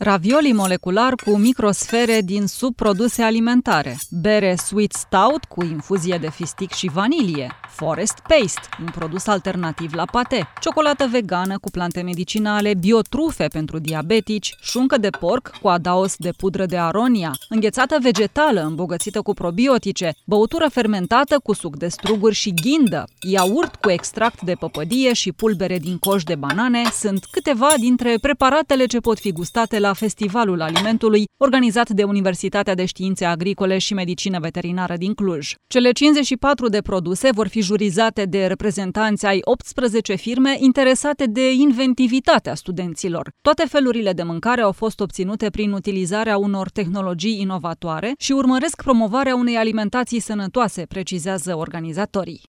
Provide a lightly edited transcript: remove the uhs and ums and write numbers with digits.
Ravioli molecular cu microsfere din subproduse alimentare, bere sweet stout cu infuzie de fistic și vanilie, forest paste, un produs alternativ la pate, ciocolată vegană cu plante medicinale, biotrufe pentru diabetici, șuncă de porc cu adaos de pudră de aronia, înghețată vegetală îmbogățită cu probiotice, băutură fermentată cu suc de struguri și ghindă, iaurt cu extract de păpădie și pulbere din coș de banane sunt câteva dintre preparatele ce pot fi gustate la Festivalul Alimentului, organizat de Universitatea de Științe Agricole și Medicină Veterinară din Cluj. Cele 54 de produse vor fi jurizate de reprezentanți ai 18 firme interesate de inventivitatea studenților. Toate felurile de mâncare au fost obținute prin utilizarea unor tehnologii inovatoare și urmăresc promovarea unei alimentații sănătoase, precizează organizatorii.